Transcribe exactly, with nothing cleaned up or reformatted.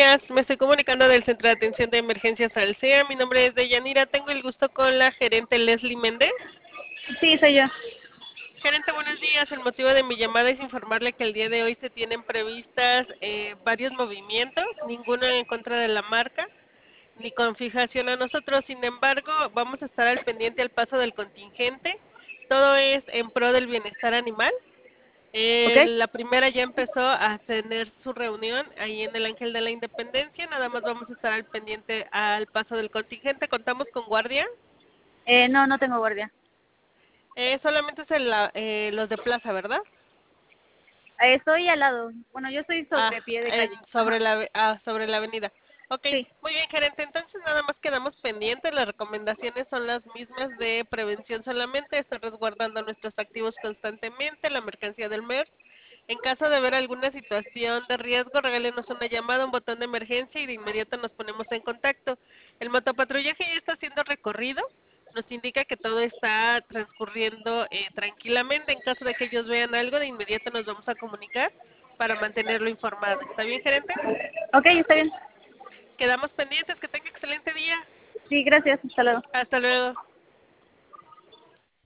días, me estoy comunicando del Centro de Atención de Emergencias Alsea. Mi nombre es Deyanira, tengo el gusto con la gerente Leslie Méndez. Sí, soy yo. Gerente, buenos días. El motivo de mi llamada es informarle que el día de hoy se tienen previstas eh, varios movimientos, ninguno en contra de la marca, ni con fijación a nosotros. Sin embargo, vamos a estar al pendiente al paso del contingente. Todo es en pro del bienestar animal. ¿Ok? Eh, la primera ya empezó a tener su reunión ahí en el Ángel de la Independencia. Nada más vamos a estar al pendiente al paso del contingente. Contamos con guardia. Eh, no, no tengo guardia. Eh, solamente es el, la- eh, los de plaza, ¿verdad? Eh, estoy al lado. Bueno, yo estoy Ah, sobre pie de en, calle. sobre Ajá. la, ave- ah, sobre la avenida. Ok, Sí. muy bien, gerente. Entonces nada más quedamos pendientes. Las recomendaciones son las mismas de prevención solamente, estar resguardando nuestros activos constantemente, la mercancía del MERS. En caso de ver alguna situación de riesgo, regálenos una llamada, un botón de emergencia y de inmediato nos ponemos en contacto. El motopatrullaje ya está haciendo recorrido. Nos indica que todo está transcurriendo eh, tranquilamente. En caso de que ellos vean algo, de inmediato nos vamos a comunicar para mantenerlo informado. ¿Está bien, gerente? Ok, está bien. Quedamos pendientes. Que tenga excelente día. Sí, gracias. Hasta luego. Hasta luego.